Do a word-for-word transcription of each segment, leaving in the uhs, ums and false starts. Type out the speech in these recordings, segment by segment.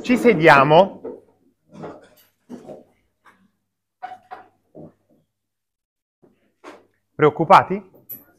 Ci sediamo. Preoccupati?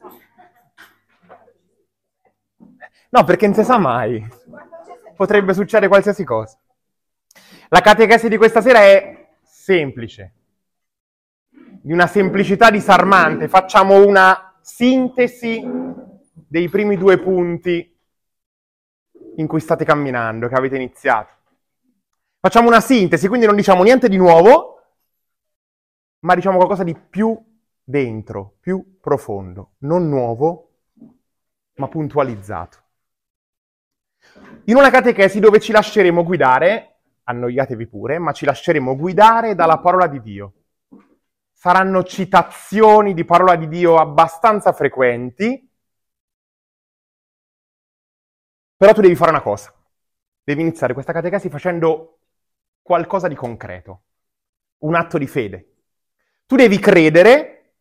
No, perché non si sa mai. Potrebbe succedere qualsiasi cosa. La catechesi di questa sera è semplice, di una semplicità disarmante. Facciamo una sintesi dei primi due punti in cui state camminando, che avete iniziato. Facciamo una sintesi, quindi non diciamo niente di nuovo, ma diciamo qualcosa di più dentro, più profondo, non nuovo, ma puntualizzato. In una catechesi dove ci lasceremo guidare, annoiatevi pure, ma ci lasceremo guidare dalla parola di Dio. Saranno citazioni di parola di Dio abbastanza frequenti, però tu devi fare una cosa. Devi iniziare questa catechesi facendo qualcosa di concreto, un atto di fede. Tu devi credere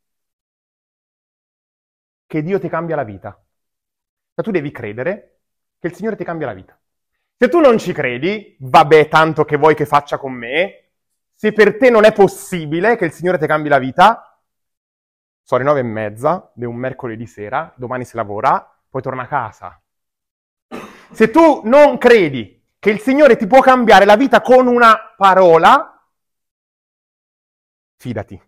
che Dio ti cambia la vita. Ma tu devi credere che il Signore ti cambia la vita. Se tu non ci credi, vabbè, tanto che vuoi che faccia con me, se per te non è possibile che il Signore ti cambi la vita, sono le nove e mezza, è un mercoledì sera, domani si lavora, poi torna a casa. Se tu non credi che il Signore ti può cambiare la vita con una parola, fidati.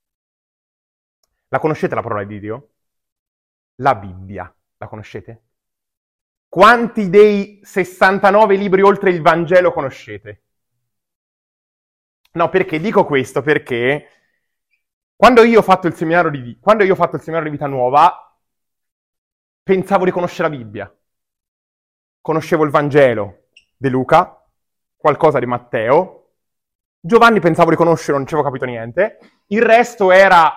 La conoscete la parola di Dio? La Bibbia. La conoscete? Quanti dei sessantanove libri oltre il Vangelo conoscete? No, perché dico questo? Perché quando io ho fatto il seminario di, quando io ho fatto il seminario di Vita Nuova, pensavo di conoscere la Bibbia. Conoscevo il Vangelo di Luca, qualcosa di Matteo, Giovanni pensavo di conoscere, non ci avevo capito niente, il resto era: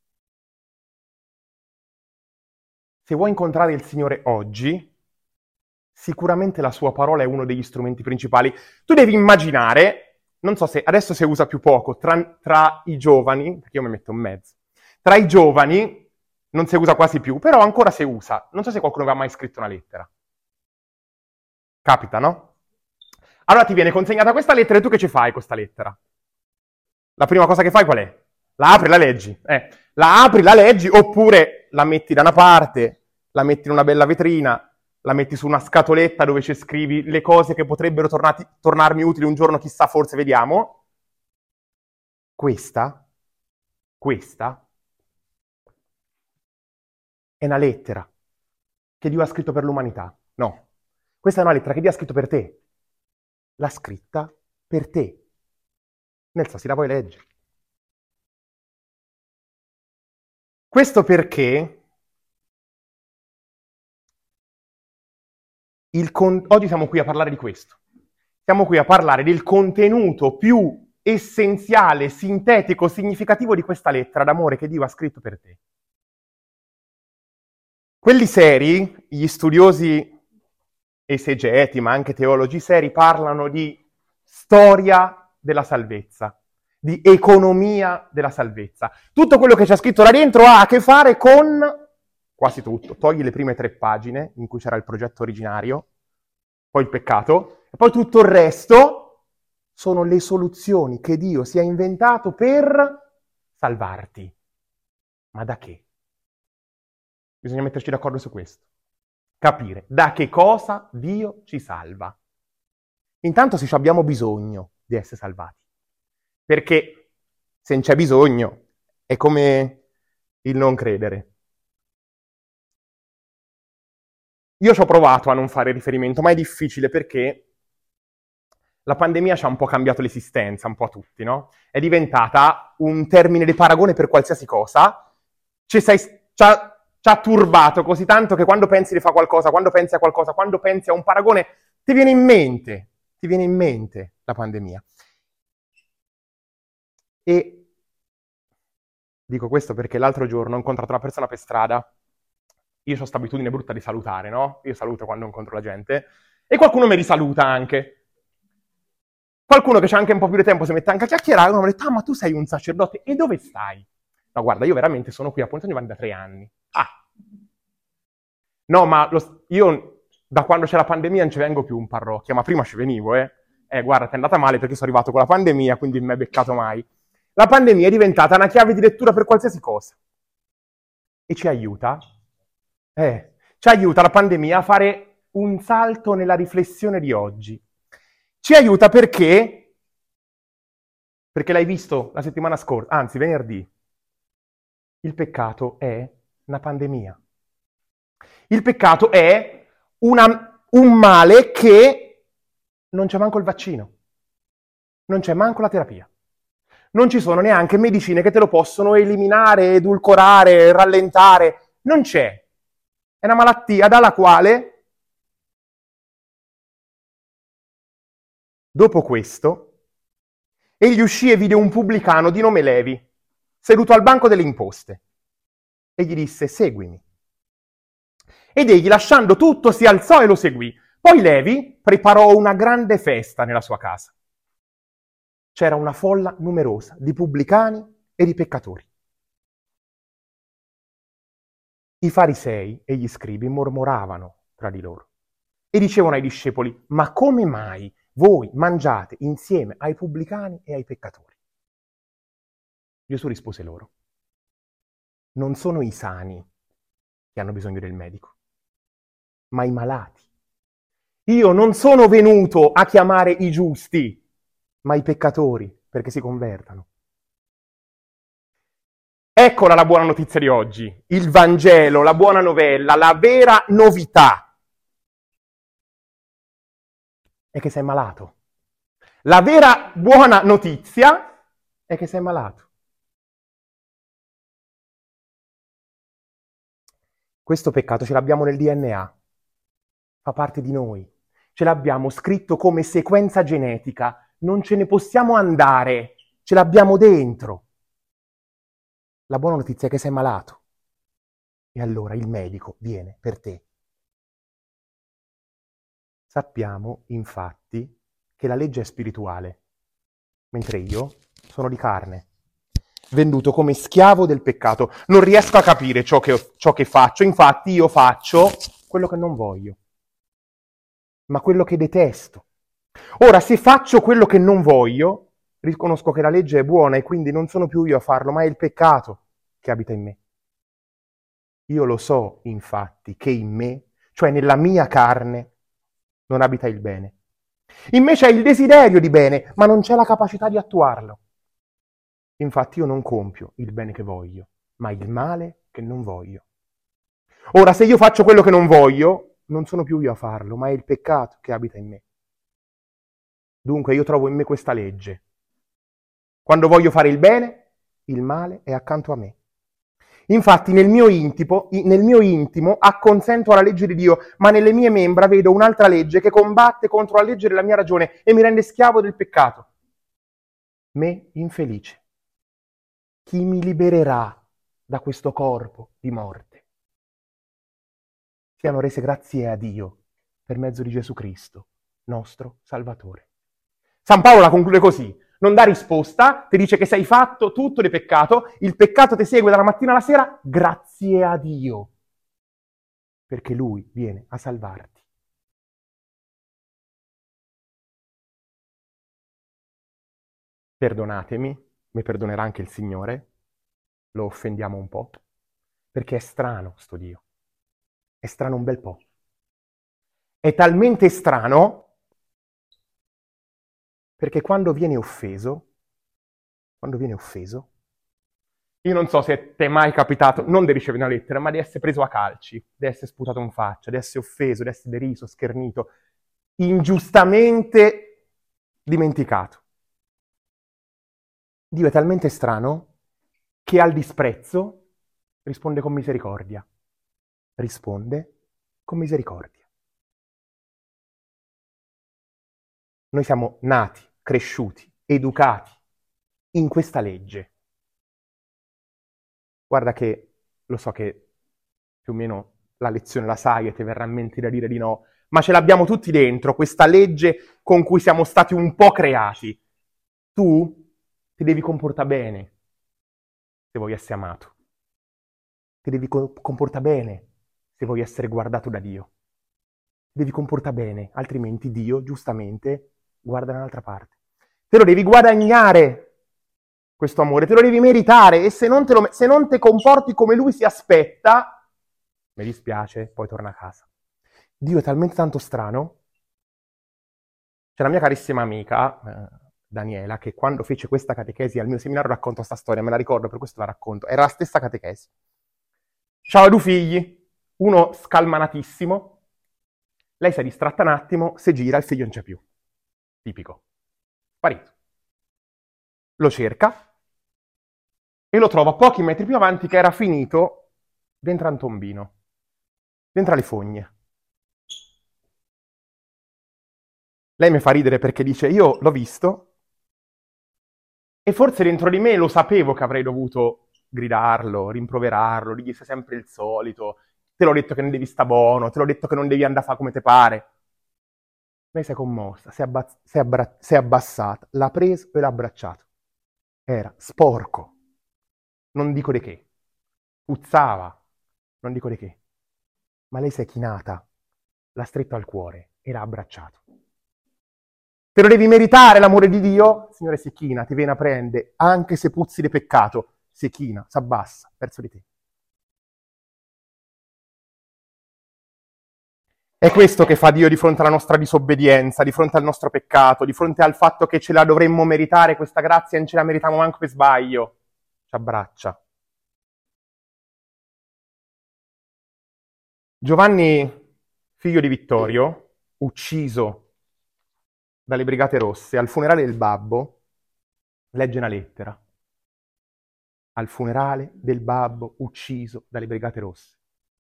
se vuoi incontrare il Signore oggi, sicuramente la sua parola è uno degli strumenti principali. Tu devi immaginare, non so se adesso si usa più poco, tra, tra i giovani, perché io mi metto in mezzo, tra i giovani non si usa quasi più, però ancora si usa. Non so se qualcuno vi ha mai scritto una lettera. Capita, no? Allora ti viene consegnata questa lettera e tu che ci fai con questa lettera? La prima cosa che fai qual è? La apri e la leggi. Eh, la apri, la leggi, oppure la metti da una parte, la metti in una bella vetrina, la metti su una scatoletta dove ci scrivi le cose che potrebbero tornati, tornarmi utili un giorno, chissà, forse, vediamo. Questa, questa, è una lettera che Dio ha scritto per l'umanità. No, questa è una lettera che Dio ha scritto per te. L'ha scritta per te. Nel senso, si la puoi leggere. Questo perché il con- oggi siamo qui a parlare di questo. Siamo qui a parlare del contenuto più essenziale, sintetico, significativo di questa lettera d'amore che Dio ha scritto per te. Quelli seri, gli studiosi esegeti, ma anche teologi seri, parlano di storia della salvezza, di economia della salvezza. Tutto quello che c'è scritto là dentro ha a che fare con quasi tutto. Togli le prime tre pagine in cui c'era il progetto originario, poi il peccato, e poi tutto il resto sono le soluzioni che Dio si è inventato per salvarti. Ma da che? Bisogna metterci d'accordo su questo. Capire da che cosa Dio ci salva. Intanto se ci abbiamo bisogno di essere salvati. Perché se non c'è bisogno è come il non credere. Io ci ho provato a non fare riferimento, ma è difficile perché la pandemia ci ha un po' cambiato l'esistenza, un po' a tutti, no? È diventata un termine di paragone per qualsiasi cosa. Ci sei, ci ha, ci ha turbato così tanto che quando pensi di fare qualcosa, quando pensi a qualcosa, quando pensi a un paragone, ti viene in mente, ti viene in mente la pandemia. E dico questo perché l'altro giorno ho incontrato una persona per strada. Io ho questa abitudine brutta di salutare, no? Io saluto quando incontro la gente. E qualcuno mi risaluta anche. Qualcuno che c'ha anche un po' più di tempo si mette anche a chiacchierare. Uno mi ha detto: ah, ma tu sei un sacerdote, e dove stai? No, guarda, io veramente sono qui a Ponte Giovanni da tre anni. Ah! No, ma lo, io da quando c'è la pandemia non ci vengo più in parrocchia, ma prima ci venivo, eh. Eh, guarda, ti è andata male perché sono arrivato con la pandemia, quindi non mi hai beccato mai. La pandemia è diventata una chiave di lettura per qualsiasi cosa. E ci aiuta, eh, ci aiuta la pandemia a fare un salto nella riflessione di oggi. Ci aiuta perché, perché l'hai visto la settimana scorsa, anzi venerdì, il peccato è una pandemia. Il peccato è una, un male che non c'è manco il vaccino, non c'è manco la terapia. Non ci sono neanche medicine che te lo possono eliminare, edulcorare, rallentare. Non c'è. È una malattia dalla quale, dopo questo, egli uscì e vide un pubblicano di nome Levi, seduto al banco delle imposte, e gli disse: seguimi. Ed egli, lasciando tutto, si alzò e lo seguì. Poi Levi preparò una grande festa nella sua casa. C'era una folla numerosa di pubblicani e di peccatori. I farisei e gli scribi mormoravano tra di loro e dicevano ai discepoli: ma come mai voi mangiate insieme ai pubblicani e ai peccatori? Gesù rispose loro: non sono i sani che hanno bisogno del medico, ma i malati. Io non sono venuto a chiamare i giusti, ma i peccatori, perché si convertano. Eccola la buona notizia di oggi, il Vangelo, la buona novella, la vera novità è che sei malato. La vera buona notizia è che sei malato. Questo peccato ce l'abbiamo nel D N A, fa parte di noi, ce l'abbiamo scritto come sequenza genetica, non ce ne possiamo andare, ce l'abbiamo dentro. La buona notizia è che sei malato e allora il medico viene per te. Sappiamo, infatti, che la legge è spirituale, mentre io sono di carne, venduto come schiavo del peccato. Non riesco a capire ciò che, ciò che faccio, infatti io faccio quello che non voglio, ma quello che detesto. Ora, se faccio quello che non voglio, riconosco che la legge è buona e quindi non sono più io a farlo, ma è il peccato che abita in me. Io lo so, infatti, che in me, cioè nella mia carne, non abita il bene. In me c'è il desiderio di bene, ma non c'è la capacità di attuarlo. Infatti io non compio il bene che voglio, ma il male che non voglio. Ora, se io faccio quello che non voglio, non sono più io a farlo, ma è il peccato che abita in me. Dunque io trovo in me questa legge. Quando voglio fare il bene, il male è accanto a me. Infatti nel mio intimo, nel mio intimo acconsento alla legge di Dio, ma nelle mie membra vedo un'altra legge che combatte contro la legge della mia ragione e mi rende schiavo del peccato. Me infelice. Chi mi libererà da questo corpo di morte? Siano rese grazie a Dio per mezzo di Gesù Cristo, nostro Salvatore. San Paolo la conclude così: non dà risposta, ti dice che sei fatto tutto di peccato, il peccato ti segue dalla mattina alla sera, grazie a Dio, perché Lui viene a salvarti. Perdonatemi, mi perdonerà anche il Signore, lo offendiamo un po', perché è strano sto Dio, è strano un bel po'. È talmente strano perché quando viene offeso, quando viene offeso, io non so se ti è mai capitato, non di ricevere una lettera, ma di essere preso a calci, di essere sputato in faccia, di essere offeso, di essere deriso, schernito, ingiustamente dimenticato. Dio è talmente strano che al disprezzo risponde con misericordia. Risponde con misericordia. Noi siamo nati, cresciuti, educati in questa legge. Guarda che, lo so che più o meno la lezione la sai e ti verrà in mente da dire di no, ma ce l'abbiamo tutti dentro, questa legge con cui siamo stati un po' creati. Tu ti devi comportare bene se vuoi essere amato. Ti devi comportare bene se vuoi essere guardato da Dio. Ti devi comportare bene, altrimenti Dio, giustamente, guarda dall'altra parte. Te lo devi guadagnare, questo amore, te lo devi meritare, e se non te, lo, se non te comporti come lui si aspetta, mi dispiace, poi torna a casa. Dio è talmente tanto strano. C'è la mia carissima amica, eh, Daniela, che quando fece questa catechesi al mio seminario racconto questa storia, me la ricordo, per questo la racconto. Era la stessa catechesi. C'aveva due figli, uno scalmanatissimo, lei si è distratta un attimo, si gira, il figlio non c'è più. Tipico. Sparito. Lo cerca e lo trova pochi metri più avanti che era finito dentro a un tombino, dentro alle fogne. Lei mi fa ridere perché dice, io l'ho visto e forse dentro di me lo sapevo che avrei dovuto gridarlo, rimproverarlo, gli disse sempre il solito, te l'ho detto che non devi sta buono, te l'ho detto che non devi andare a fare come te pare. Lei si è commossa, si è, abbaz- si è, abbra- si è abbassata, l'ha preso e l'ha abbracciato. Era sporco, non dico di che, puzzava, non dico di che, ma lei si è chinata, l'ha stretto al cuore e l'ha abbracciato. Te lo devi meritare l'amore di Dio? Il Signore si china, ti viene a prende, anche se puzzi di peccato, si china, si abbassa verso di te. È questo che fa Dio di fronte alla nostra disobbedienza, di fronte al nostro peccato, di fronte al fatto che ce la dovremmo meritare questa grazia e non ce la meritiamo manco per sbaglio. Ci abbraccia. Giovanni, figlio di Vittorio, ucciso dalle Brigate Rosse, al funerale del babbo, legge una lettera. Al funerale del babbo ucciso dalle Brigate Rosse.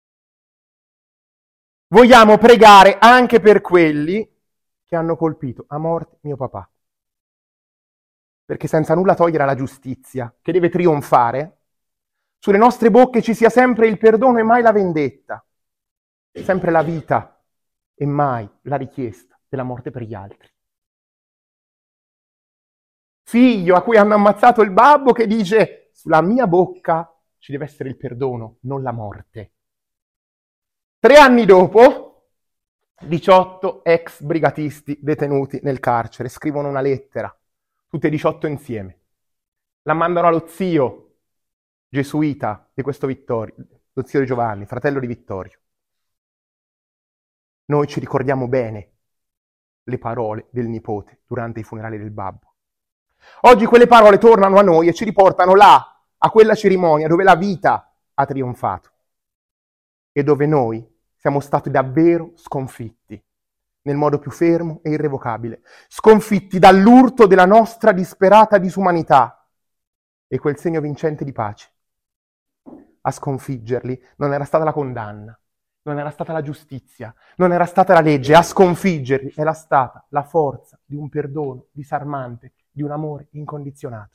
Vogliamo pregare anche per quelli che hanno colpito a morte mio papà. Perché senza nulla togliere alla giustizia, che deve trionfare, sulle nostre bocche ci sia sempre il perdono e mai la vendetta, sempre la vita e mai la richiesta della morte per gli altri. Figlio a cui hanno ammazzato il babbo che dice sulla mia bocca ci deve essere il perdono, non la morte. Tre anni dopo, diciotto ex brigatisti detenuti nel carcere scrivono una lettera, tutte e diciotto insieme. La mandano allo zio gesuita di questo Vittorio, lo zio di Giovanni, fratello di Vittorio. Noi ci ricordiamo bene le parole del nipote durante i funerali del babbo. Oggi quelle parole tornano a noi e ci riportano là, a quella cerimonia dove la vita ha trionfato e dove noi siamo stati davvero sconfitti, nel modo più fermo e irrevocabile, sconfitti dall'urto della nostra disperata disumanità e quel segno vincente di pace. A sconfiggerli non era stata la condanna, non era stata la giustizia, non era stata la legge, a sconfiggerli era stata la forza di un perdono disarmante, di un amore incondizionato.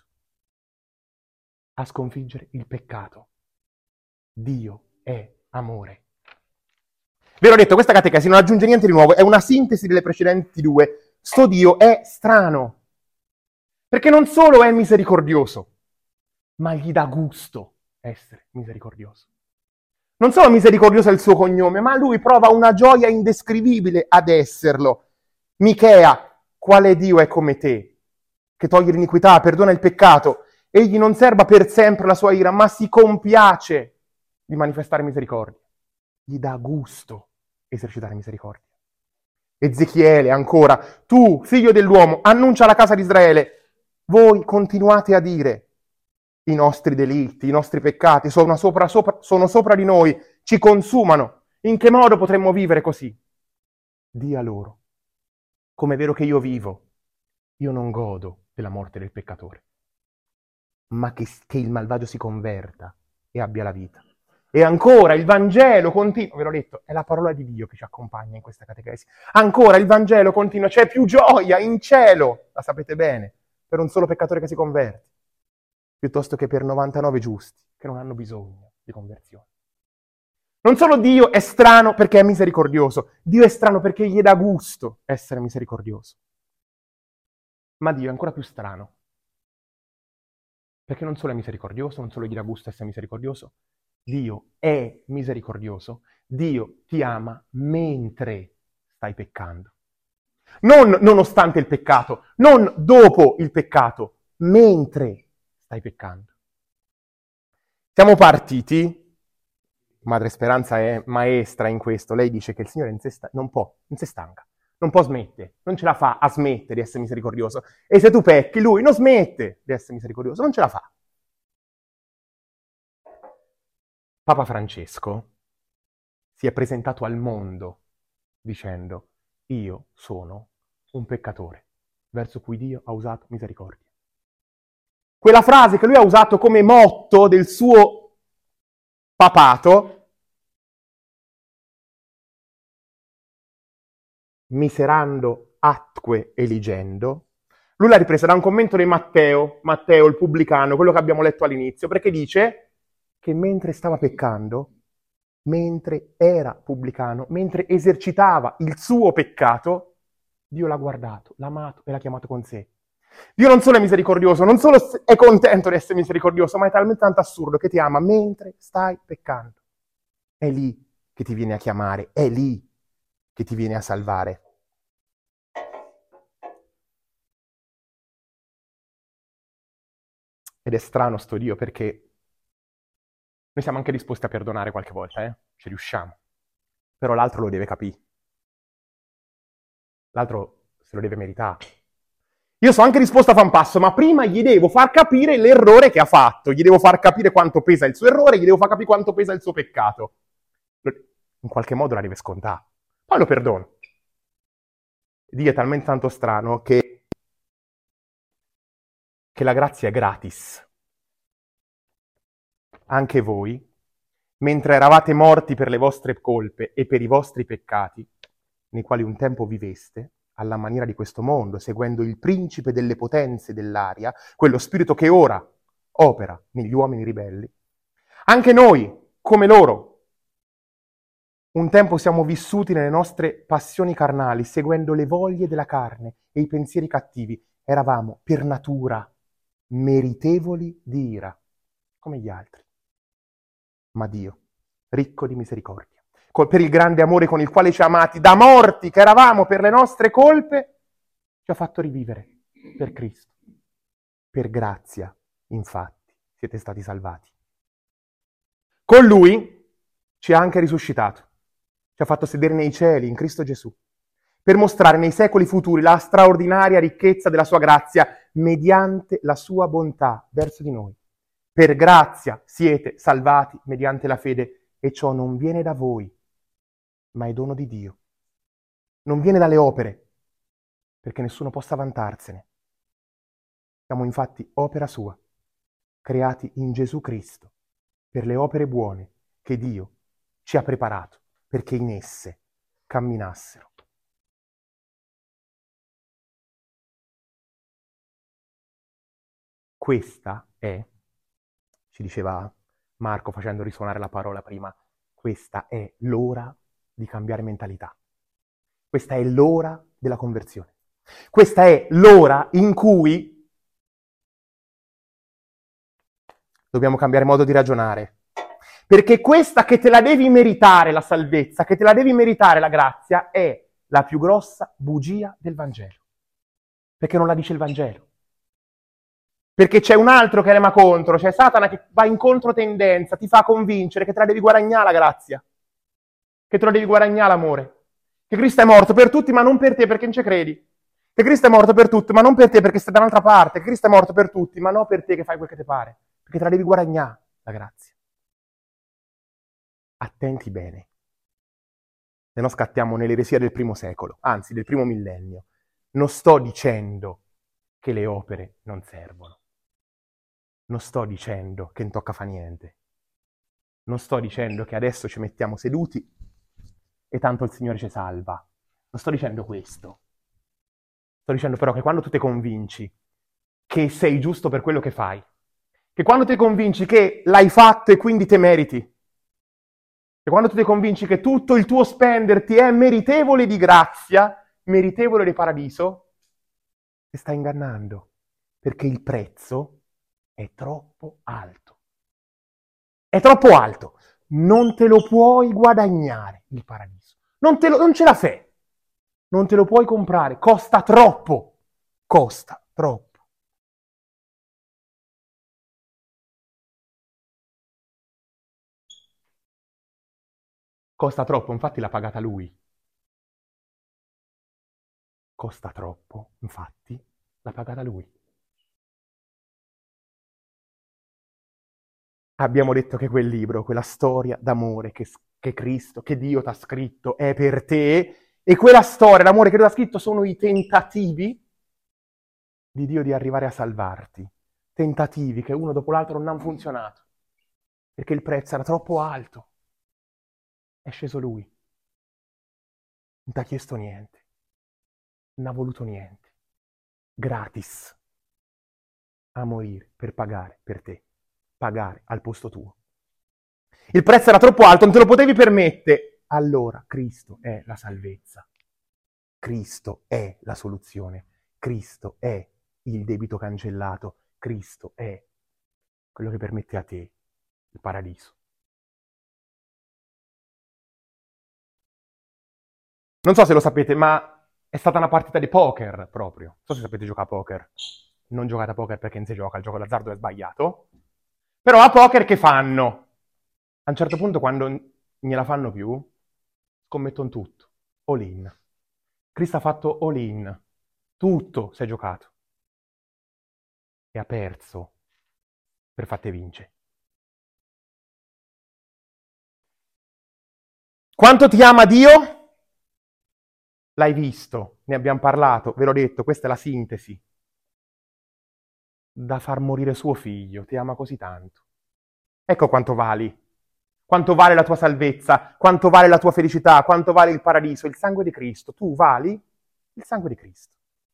A sconfiggere il peccato. Dio è amore. Vi ho detto, questa catechesi non aggiunge niente di nuovo, è una sintesi delle precedenti due. Sto Dio è strano, perché non solo è misericordioso, ma gli dà gusto essere misericordioso. Non solo misericordioso è il suo cognome, ma lui prova una gioia indescrivibile ad esserlo. Michea, quale Dio è come te, che toglie l'iniquità, perdona il peccato, egli non serba per sempre la sua ira, ma si compiace di manifestare misericordia. Gli dà gusto esercitare misericordia. Ezechiele, ancora, tu, figlio dell'uomo, annuncia alla casa di Israele, voi continuate a dire, i nostri delitti, i nostri peccati sono sopra, sopra, sono sopra di noi, ci consumano. In che modo potremmo vivere così? Dia loro, come è vero che io vivo, io non godo della morte del peccatore, ma che, che il malvagio si converta e abbia la vita. E ancora il Vangelo continua, ve l'ho detto, è la parola di Dio che ci accompagna in questa catechesi. Ancora il Vangelo continua, c'è più gioia in cielo, la sapete bene, per un solo peccatore che si converte, piuttosto che per novantanove giusti che non hanno bisogno di conversione. Non solo Dio è strano perché è misericordioso, Dio è strano perché gli dà gusto essere misericordioso. Ma Dio è ancora più strano, perché non solo è misericordioso, non solo gli dà gusto essere misericordioso, Dio è misericordioso, Dio ti ama mentre stai peccando. Non nonostante il peccato, non dopo il peccato, mentre stai peccando. Siamo partiti, Madre Speranza è maestra in questo, lei dice che il Signore non si, sta, non può, non si stanca, non può smettere, non ce la fa a smettere di essere misericordioso. E se tu pecchi, lui non smette di essere misericordioso, non ce la fa. Papa Francesco si è presentato al mondo dicendo: io sono un peccatore verso cui Dio ha usato misericordia. Quella frase che lui ha usato come motto del suo papato, miserando atque eligendo, lui l'ha ripresa da un commento di Matteo, Matteo il pubblicano, quello che abbiamo letto all'inizio, perché dice che mentre stava peccando, mentre era pubblicano, mentre esercitava il suo peccato, Dio l'ha guardato, l'ha amato e l'ha chiamato con sé. Dio non solo è misericordioso, non solo è contento di essere misericordioso, ma è talmente tanto assurdo che ti ama mentre stai peccando. È lì che ti viene a chiamare, è lì che ti viene a salvare. Ed è strano sto Dio perché noi siamo anche disposti a perdonare qualche volta, eh? Ci riusciamo. Però l'altro lo deve capire. L'altro se lo deve meritare. Io sono anche disposto a fare un passo, ma prima gli devo far capire l'errore che ha fatto, gli devo far capire quanto pesa il suo errore, gli devo far capire quanto pesa il suo peccato. In qualche modo la deve scontare. Poi lo perdono. Dio è talmente tanto strano che, che la grazia è gratis. Anche voi, mentre eravate morti per le vostre colpe e per i vostri peccati, nei quali un tempo viveste, alla maniera di questo mondo, seguendo il principe delle potenze dell'aria, quello spirito che ora opera negli uomini ribelli, anche noi, come loro, un tempo siamo vissuti nelle nostre passioni carnali, seguendo le voglie della carne e i pensieri cattivi. Eravamo per natura meritevoli di ira, come gli altri. Ma Dio, ricco di misericordia, per il grande amore con il quale ci ha amati, da morti che eravamo per le nostre colpe, ci ha fatto rivivere per Cristo. Per grazia, infatti, siete stati salvati. Con Lui ci ha anche risuscitato, ci ha fatto sedere nei cieli in Cristo Gesù, per mostrare nei secoli futuri la straordinaria ricchezza della sua grazia mediante la sua bontà verso di noi. Per grazia siete salvati mediante la fede, e ciò non viene da voi, ma è dono di Dio. Non viene dalle opere, perché nessuno possa vantarsene. Siamo infatti opera sua, creati in Gesù Cristo, per le opere buone che Dio ci ha preparato, perché in esse camminassero. Questa è, ci diceva Marco facendo risuonare la parola prima, questa è l'ora di cambiare mentalità. Questa è l'ora della conversione. Questa è l'ora in cui dobbiamo cambiare modo di ragionare. Perché questa che te la devi meritare, la salvezza, che te la devi meritare, la grazia, è la più grossa bugia del Vangelo. Perché non la dice il Vangelo. Perché c'è un altro che rema contro, c'è Satana che va in controtendenza, ti fa convincere che te la devi guadagnare la grazia, che te la devi guadagnare l'amore, che Cristo è morto per tutti ma non per te perché non ci credi, che Cristo è morto per tutti ma non per te perché stai da un'altra parte, che Cristo è morto per tutti ma non per te che fai quel che ti pare, perché te la devi guadagnare la grazia. Attenti bene, se no scattiamo nell'eresia del primo secolo, anzi del primo millennio. Non sto dicendo che le opere non servono. Non sto dicendo che non tocca fa niente. Non sto dicendo che adesso ci mettiamo seduti e tanto il Signore ci salva. Non sto dicendo questo. Sto dicendo però che quando tu ti convinci che sei giusto per quello che fai, che quando ti convinci che l'hai fatto e quindi te meriti, che quando tu ti convinci che tutto il tuo spenderti è meritevole di grazia, meritevole di paradiso, ti stai ingannando, perché il prezzo è troppo alto. È troppo alto. Non te lo puoi guadagnare il paradiso. Non, te lo, non ce la fai. Non te lo puoi comprare, costa troppo, costa troppo. Costa troppo, infatti l'ha pagata lui. Costa troppo, infatti l'ha pagata lui. Abbiamo detto che quel libro, quella storia d'amore che, che Cristo, che Dio ti ha scritto è per te, e quella storia d'amore che Dio ti ha scritto sono i tentativi di Dio di arrivare a salvarti. Tentativi che uno dopo l'altro non hanno funzionato, perché il prezzo era troppo alto. È sceso lui. Non ti ha chiesto niente. Non ha voluto niente. Gratis. A morire per pagare per te. Pagare al posto tuo. Il prezzo era troppo alto, non te lo potevi permettere. Allora Cristo è la salvezza. Cristo è la soluzione. Cristo è il debito cancellato. Cristo è quello che permette a te il paradiso. Non so se lo sapete, ma è stata una partita di poker proprio. Non so se sapete giocare a poker. Non giocate a poker perché non si gioca, il gioco d'azzardo è sbagliato. Però a poker che fanno? A un certo punto, quando non gliela fanno più, scommettono tutto. All in. Cristo ha fatto all in. Tutto si è giocato. E ha perso per fatte vince. Quanto ti ama Dio? L'hai visto, ne abbiamo parlato, ve l'ho detto, questa è la sintesi. Da far morire suo figlio, ti ama così tanto. Ecco quanto vali. Quanto vale la tua salvezza, quanto vale la tua felicità, quanto vale il paradiso, il sangue di Cristo. Tu vali il sangue di Cristo.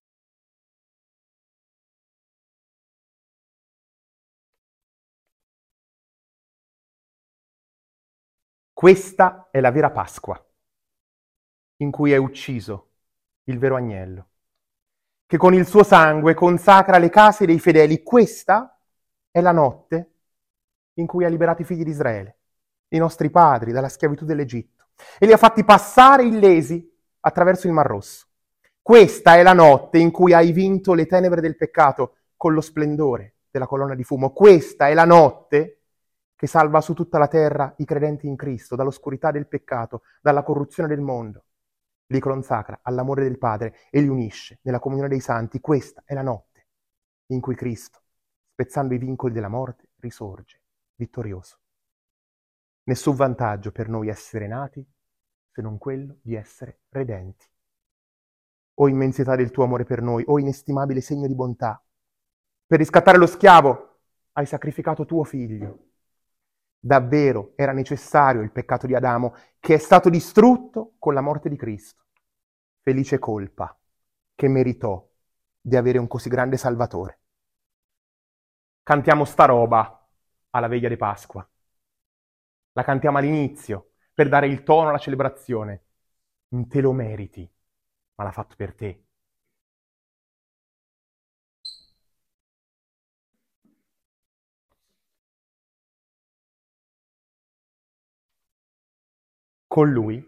Questa è la vera Pasqua, in cui è ucciso il vero agnello, che con il suo sangue consacra le case dei fedeli. Questa è la notte in cui ha liberato i figli di Israele, i nostri padri, dalla schiavitù dell'Egitto, e li ha fatti passare illesi attraverso il Mar Rosso. Questa è la notte in cui hai vinto le tenebre del peccato con lo splendore della colonna di fumo. Questa è la notte che salva su tutta la terra i credenti in Cristo, dall'oscurità del peccato, dalla corruzione del mondo. Li consacra all'amore del Padre e li unisce nella comunione dei santi. Questa è la notte in cui Cristo, spezzando i vincoli della morte, risorge vittorioso. Nessun vantaggio per noi essere nati se non quello di essere redenti. O immensità del tuo amore per noi, o inestimabile segno di bontà. Per riscattare lo schiavo hai sacrificato tuo figlio. Davvero era necessario il peccato di Adamo, che è stato distrutto con la morte di Cristo. Felice colpa che meritò di avere un così grande Salvatore. Cantiamo sta roba alla veglia di Pasqua. La cantiamo all'inizio per dare il tono alla celebrazione. Non te lo meriti, ma l'ha fatto per te. Con lui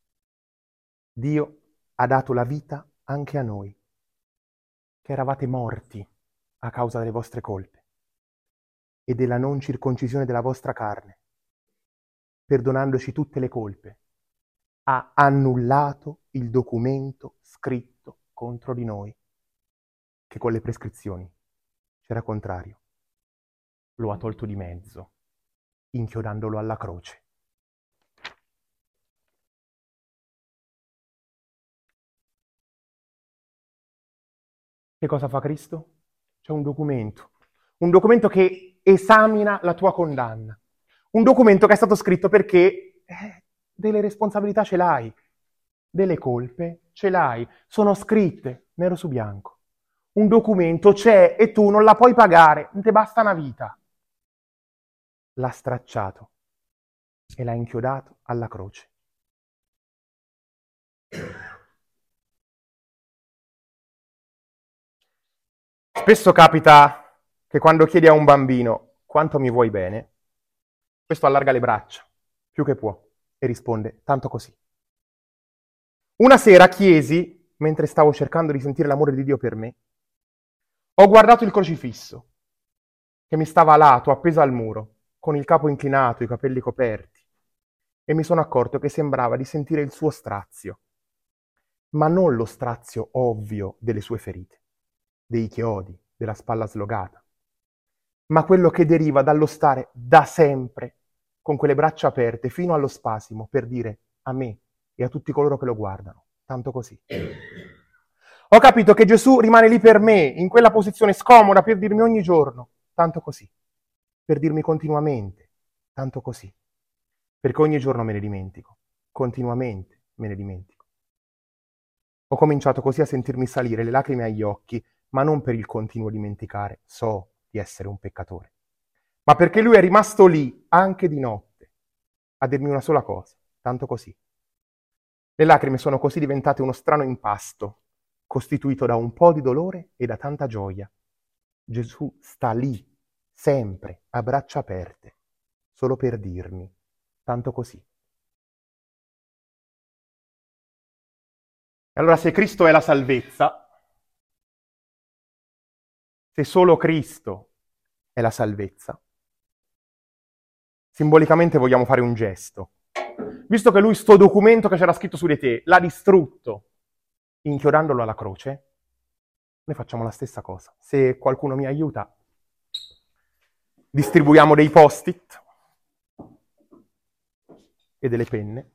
Dio ha dato la vita anche a noi, che eravate morti a causa delle vostre colpe e della non circoncisione della vostra carne. Perdonandoci tutte le colpe, ha annullato il documento scritto contro di noi, che con le prescrizioni c'era contrario. Lo ha tolto di mezzo, inchiodandolo alla croce. Che cosa fa Cristo? C'è un documento, un documento che esamina la tua condanna, un documento che è stato scritto perché eh, delle responsabilità ce l'hai, delle colpe ce l'hai, sono scritte nero su bianco. Un documento c'è e tu non la puoi pagare, non ti basta una vita. L'ha stracciato e l'ha inchiodato alla croce. Spesso capita che quando chiedi a un bambino quanto mi vuoi bene, questo allarga le braccia, più che può, e risponde tanto così. Una sera chiesi, mentre stavo cercando di sentire l'amore di Dio per me, ho guardato il crocifisso, che mi stava a lato, appeso al muro, con il capo inclinato, i capelli coperti, e mi sono accorto che sembrava di sentire il suo strazio, ma non lo strazio ovvio delle sue ferite, dei chiodi, della spalla slogata, ma quello che deriva dallo stare da sempre con quelle braccia aperte fino allo spasimo per dire a me e a tutti coloro che lo guardano, tanto così. Ho capito che Gesù rimane lì per me, in quella posizione scomoda, per dirmi ogni giorno, tanto così, per dirmi continuamente, tanto così, perché ogni giorno me ne dimentico, continuamente me ne dimentico. Ho cominciato così a sentirmi salire le lacrime agli occhi, ma non per il continuo dimenticare, so di essere un peccatore, ma perché lui è rimasto lì, anche di notte, a dirmi una sola cosa, tanto così. Le lacrime sono così diventate uno strano impasto, costituito da un po' di dolore e da tanta gioia. Gesù sta lì, sempre, a braccia aperte, solo per dirmi, tanto così. E allora se Cristo è la salvezza, se solo Cristo è la salvezza, simbolicamente vogliamo fare un gesto. Visto che lui sto documento che c'era scritto su di te l'ha distrutto inchiodandolo alla croce, noi facciamo la stessa cosa. Se qualcuno mi aiuta, distribuiamo dei post-it e delle penne.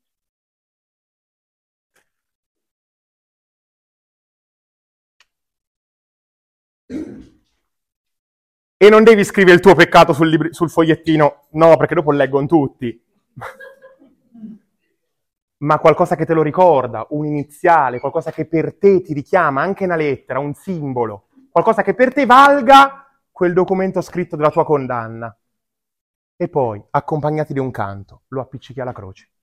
E non devi scrivere il tuo peccato sul, libri- sul fogliettino, no, perché dopo leggono tutti. Ma qualcosa che te lo ricorda, un iniziale, qualcosa che per te ti richiama, anche una lettera, un simbolo, qualcosa che per te valga quel documento scritto della tua condanna. E poi, accompagnati di un canto, lo appiccichi alla croce.